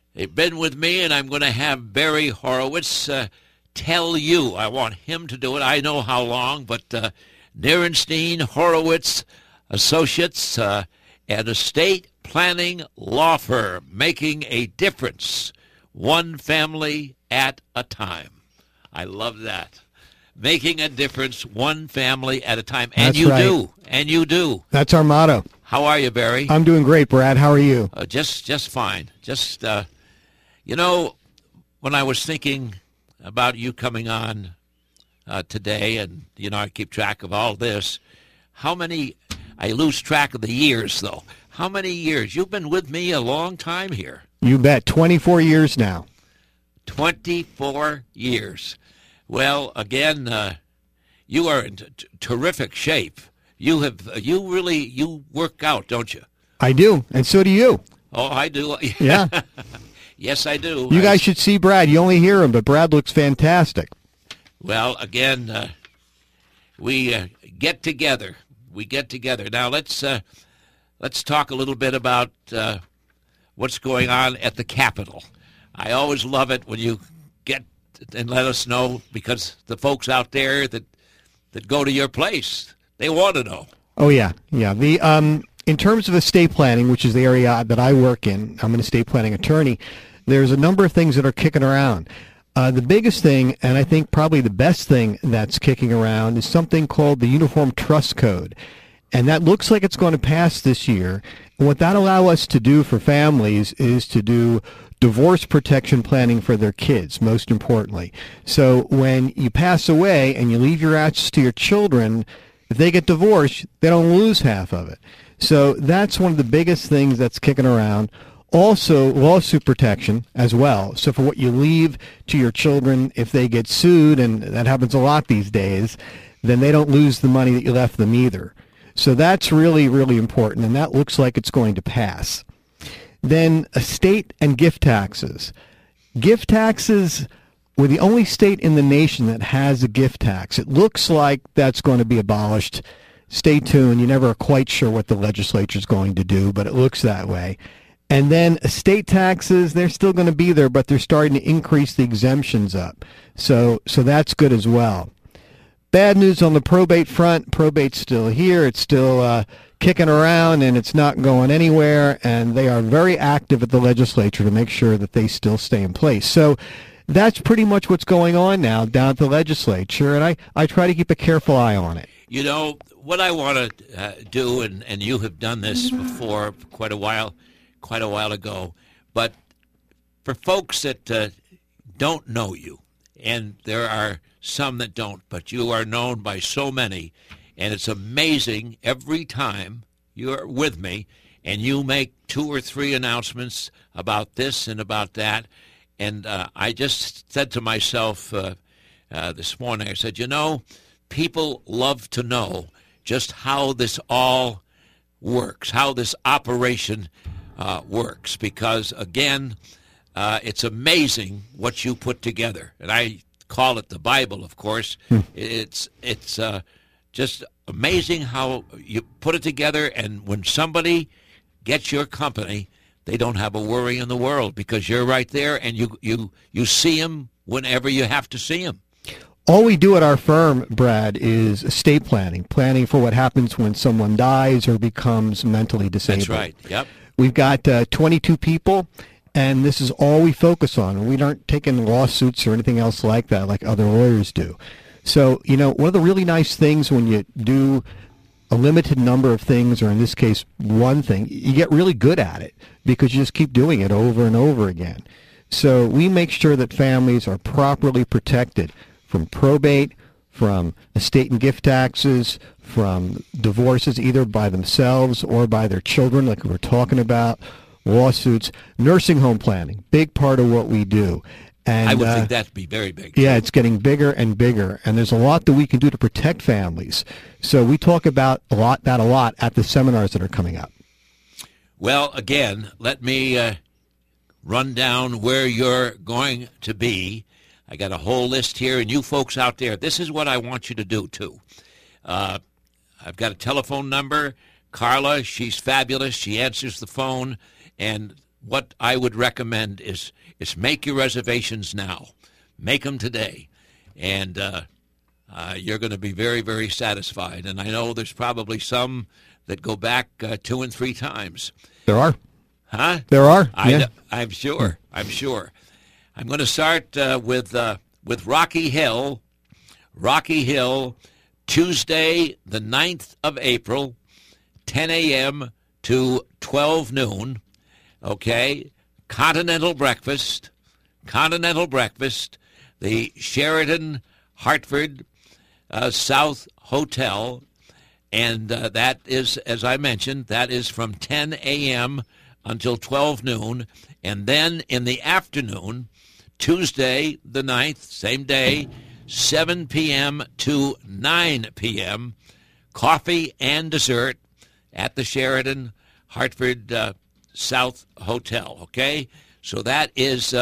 They've been with me, and I'm going to have Barry Horowitz tell you. I want him to do it. I know how long, but Nierenstein, Horowitz, Associates, and estate planning law firm, making a difference, one family at a time. I love that. Making a difference, one family at a time. And you do. And you do. That's our motto. How are you, Barry? I'm doing great, Brad. How are you? Just fine. Just, you know, when I was thinking about you coming on today, and, you know, I keep track of all this, I lose track of the years, though. How many years? You've been with me a long time here. You bet. 24 years now. 24 years. Well, again, you are in terrific shape. You work out, don't you? I do, and so do you. Oh, I do. Yeah. Yes, I do. You guys should see Brad. You only hear him, but Brad looks fantastic. Well, again, we get together. We get together. Now, let's talk a little bit about what's going on at the Capitol. I always love it when you get and let us know, because the folks out there that go to your place, they want to know. Oh, yeah. Yeah. In terms of estate planning, which is the area that I work in, I'm an estate planning attorney, there's a number of things that are kicking around. The biggest thing, and I think probably the best thing that's kicking around, is something called the Uniform Trust Code. And that looks like it's going to pass this year. And what that allows us to do for families is to do divorce protection planning for their kids, most importantly. So when you pass away and you leave your assets to your children, if they get divorced, they don't lose half of it. So that's one of the biggest things that's kicking around. Also, lawsuit protection as well. So for what you leave to your children, if they get sued, and that happens a lot these days, then they don't lose the money that you left them either. So that's really, really important, and that looks like it's going to pass. Then estate and gift taxes. Gift taxes, we're the only state in the nation that has a gift tax. It looks like that's going to be abolished. Stay tuned. You're never quite sure what the legislature is going to do, but it looks that way. And then estate taxes, they're still going to be there, but they're starting to increase the exemptions up. So that's good as well. Bad news on the probate front. Probate's still here. It's still kicking around, and it's not going anywhere. And they are very active at the legislature to make sure that they still stay in place. So that's pretty much what's going on now down at the legislature, and I try to keep a careful eye on it. You know, what I want to do, and you have done this before quite a while ago, but for folks that don't know you, and there are some that don't, but you are known by so many, and it's amazing every time you're with me and you make 2 or 3 announcements about this and about that. And I just said to myself this morning, I said, you know, people love to know just how this all works, how this operation works, because, again, it's amazing what you put together. And I call it the Bible, of course. It's just amazing how you put it together, and when somebody gets your company, they don't have a worry in the world, because you're right there, and you see them whenever you have to see them. All we do at our firm, Brad, is estate planning for what happens when someone dies or becomes mentally disabled. That's right, yep. We've got 22 people, and this is all we focus on. We aren't taking lawsuits or anything else like that like other lawyers do. So, you know, one of the really nice things when you do a limited number of things, or in this case, one thing, you get really good at it because you just keep doing it over and over again. So we make sure that families are properly protected from probate, from estate and gift taxes, from divorces either by themselves or by their children, like we were talking about, lawsuits, nursing home planning, big part of what we do. And I would think that'd be very big. Yeah, it's getting bigger and bigger, and there's a lot that we can do to protect families. So we talk about a lot at the seminars that are coming up. Well, again, let me run down where you're going to be. I got a whole list here, and you folks out there, this is what I want you to do, too. I've got a telephone number. Carla, she's fabulous. She answers the phone, and what I would recommend is make your reservations now. Make them today, and you're going to be very, very satisfied. And I know there's probably some that go back 2 and 3 times. There are. Huh? There are. Yeah. I'm sure. I'm sure. I'm going to start with Rocky Hill. Rocky Hill, Tuesday, the 9th of April, 10 a.m. to 12 noon. Okay? Continental breakfast. The Sheraton Hartford South Hotel. And that is, as I mentioned, that is from 10 a.m. until 12 noon. And then in the afternoon, Tuesday the 9th, same day, 7 p.m. to 9 p.m., coffee and dessert at the Sheraton Hartford South Hotel, okay? So that is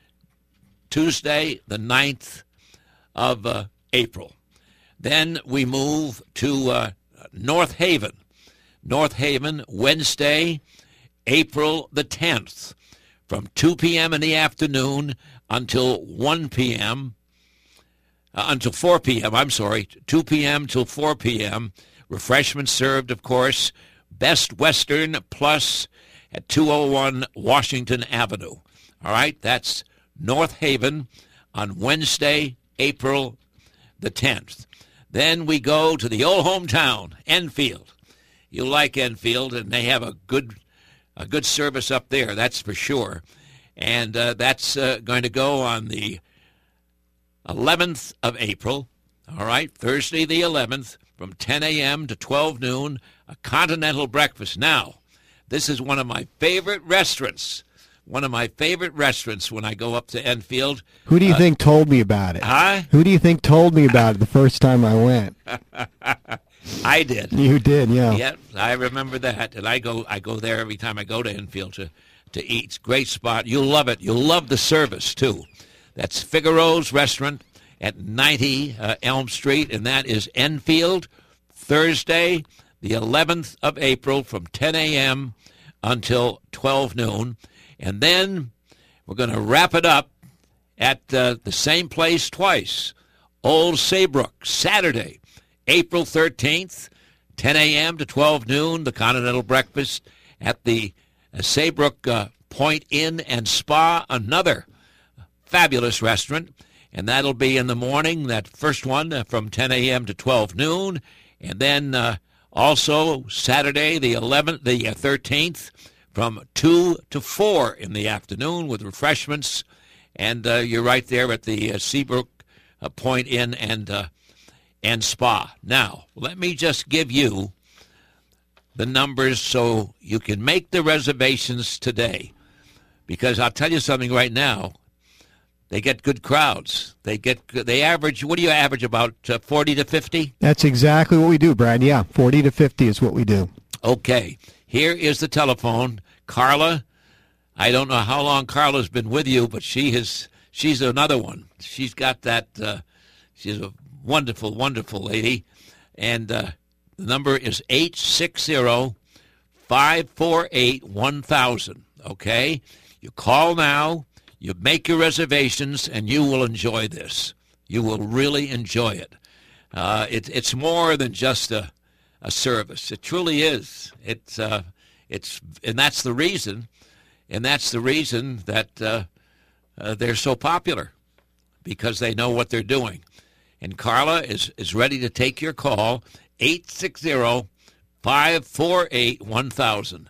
Tuesday the 9th of April. Then we move to North Haven. North Haven, Wednesday, April the 10th, from 2 p.m. in the afternoon until 1 p.m., until 4 p.m., 2 p.m. till 4 p.m. Refreshments served, of course. Best Western Plus at 201 Washington Avenue. All right, that's North Haven on Wednesday, April the 10th. Then we go to the old hometown, Enfield. You like Enfield, and they have a good service up there, that's for sure. And that's going to go on the 11th of April, all right, Thursday the 11th, from 10 a.m. to 12 noon, a continental breakfast. Now, this is one of my favorite restaurants. One of my favorite restaurants when I go up to Enfield. Who do you think told me about it? Huh? Who do you think told me about it the first time I went? I did. You did, yeah. Yeah, I remember that. And I go there every time I go to Enfield to eat. It's a great spot. You'll love it. You'll love the service, too. That's Figaro's Restaurant at 90 Elm Street, and that is Enfield, Thursday, the 11th of April, from 10 a.m. until 12 noon. And then we're going to wrap it up at the same place twice, Old Saybrook, Saturday, April 13th, 10 a.m. to 12 noon, the continental breakfast at the Saybrook Point Inn and Spa, another fabulous restaurant, and that'll be in the morning, that first one from 10 a.m. to 12 noon, and then also Saturday the 13th, from 2 to 4 in the afternoon with refreshments, and you're right there at the Saybrook Point Inn and Spa. Now, let me just give you the numbers so you can make the reservations today, because I'll tell you something right now. They get good crowds. They average, what do you average, about 40 to 50? That's exactly what we do, Brad. Yeah, 40 to 50 is what we do. Okay, here is the telephone. Carla, I don't know how long Carla's been with you, but she's another one. She's got that, she's a wonderful, wonderful lady. And the number is 860-548-1000, okay? You call now. You make your reservations, and you will enjoy this. You will really enjoy it. It's more than just a service. It truly is. And that's the reason. And that's the reason that they're so popular, because they know what they're doing. And Carla is ready to take your call. 860-548-1000.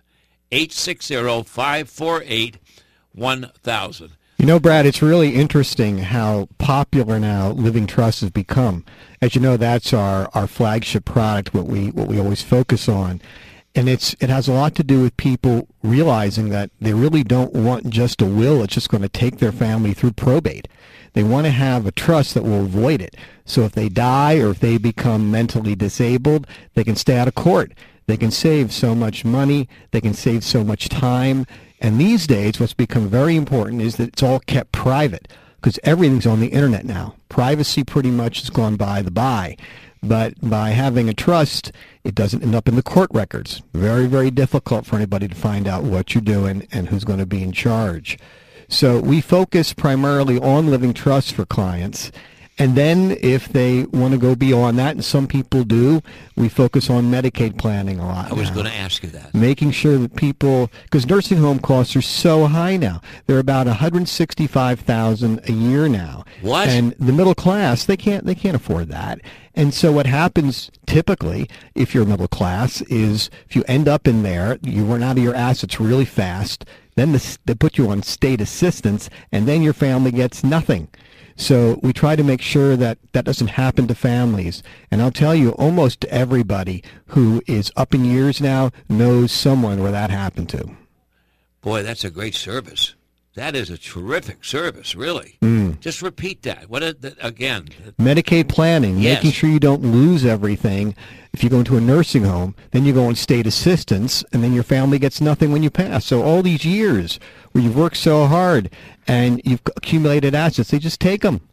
860-548-1000. You know, Brad, it's really interesting how popular now Living Trust has become. As you know, that's our flagship product, what we always focus on. And it has a lot to do with people realizing that they really don't want just a will that's just going to take their family through probate. They want to have a trust that will avoid it. So if they die or if they become mentally disabled, they can stay out of court. They can save so much money. They can save so much time. And these days, what's become very important is that it's all kept private. because everything's on the internet now. Privacy pretty much has gone by the by. But by having a trust, it doesn't end up in the court records. Very, very difficult for anybody to find out what you're doing and who's going to be in charge. So we focus primarily on living trusts for clients. And then if they want to go beyond that, and some people do, we focus on Medicaid planning a lot. I was going to ask you that. Making sure that people, because nursing home costs are so high now. They're about $165,000 a year now. What? And the middle class, they can't afford that. And so what happens typically, if you're middle class, is if you end up in there, you run out of your assets really fast, then they put you on state assistance, and then your family gets nothing. So we try to make sure that that doesn't happen to families. And I'll tell you, almost everybody who is up in years now knows someone where that happened to. Boy, that's a great service. That is a terrific service, really. Just repeat that. Again? Medicaid planning, Yes. making sure you don't lose everything. If you go into a nursing home, then you go on state assistance, and then your family gets nothing when you pass. So all these years where you've worked so hard and you've accumulated assets, they just take them.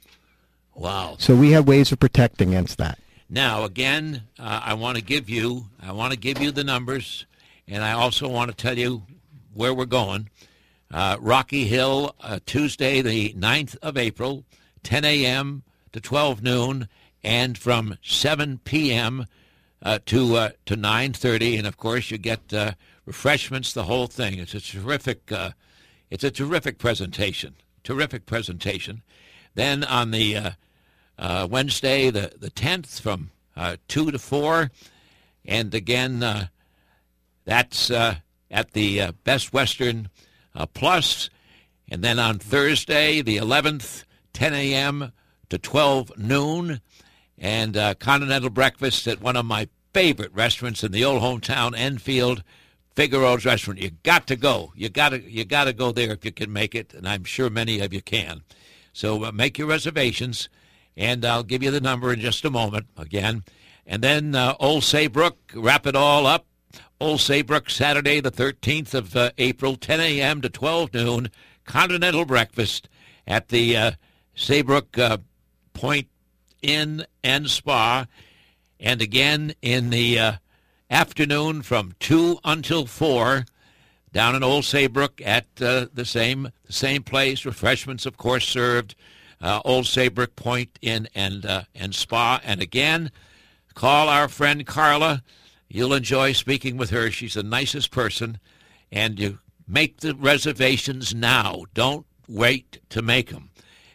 Wow. So we have ways of protecting against that. Now, again, I want to give you the numbers, and I also want to tell you where we're going. Rocky Hill, Tuesday, the 9th of April, 10 a.m. to 12 noon, and from 7 p.m. to 9:30. And of course, you get refreshments, the whole thing. It's a terrific presentation. Terrific presentation. Then on the Wednesday, the 10th, from 2 to 4, and again, that's at the Best Western Plus. And then on Thursday, the 11th, 10 a.m. to 12 noon, and continental breakfast at one of my favorite restaurants in the old hometown, Enfield, Figaro's Restaurant. You got to go. You got to go there if you can make it, and I'm sure many of you can. So make your reservations, and I'll give you the number in just a moment again. And then Old Saybrook, wrap it all up. Old Saybrook, Saturday, the 13th of April, 10 a.m. to 12 noon, continental breakfast at the Saybrook Point Inn and Spa. And again, in the afternoon from 2 until 4, down in Old Saybrook at the same place. Refreshments, of course, served. Old Saybrook Point Inn and Spa. And again, call our friend Carla. You'll enjoy speaking with her. She's the nicest person. And you make the reservations now. Don't wait to make them.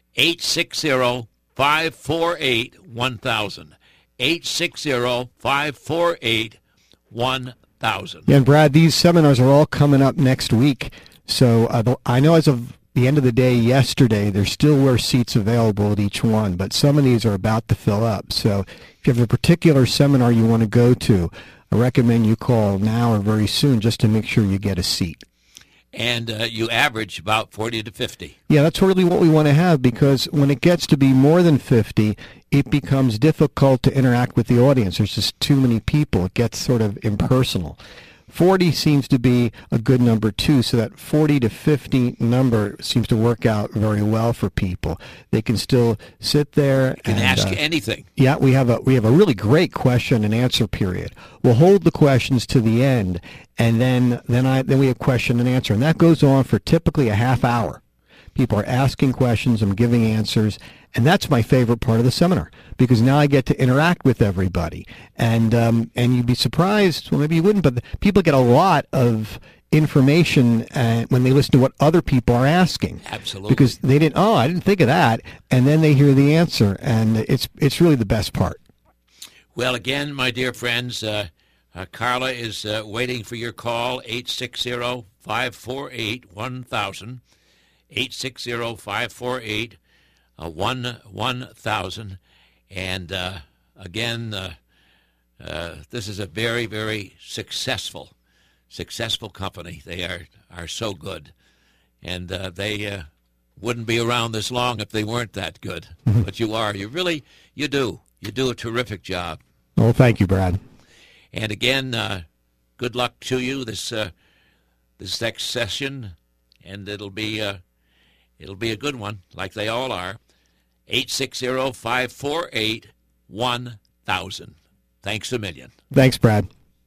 860-548-1000. 860-548-1000. Yeah, and Brad, these seminars are all coming up next week. So I know as of the end of the day yesterday, there still were seats available at each one, but some of these are about to fill up. So if you have a particular seminar you want to go to, I recommend you call now or very soon just to make sure you get a seat. And you average about 40 to 50. Yeah, that's really what we want to have, because when it gets to be more than 50, it becomes difficult to interact with the audience. There's just too many people. It gets sort of impersonal. 40 seems to be a good number too, so that 40 to 50 number seems to work out very well for people. They can still sit there and ask anything. Yeah, we have a really great question and answer period. We'll hold the questions to the end, and then we have question and answer, and that goes on for typically a half hour. People are asking questions, I'm giving answers, and that's my favorite part of the seminar, because now I get to interact with everybody. And you'd be surprised, well, maybe you wouldn't, but people get a lot of information when they listen to what other people are asking. Absolutely. Because I didn't think of that, and then they hear the answer, and it's really the best part. Well, again, my dear friends, Carla is waiting for your call, 860-548-1000. 860-548-1000. And again, this is a very, very successful company. They are so good. And they wouldn't be around this long if they weren't that good. But you are. You do. You do a terrific job. Well, thank you, Brad. And again, good luck to you this next session. And it'll be It'll be a good one, like they all are. 860-548-1000. Thanks a million. Thanks, Brad.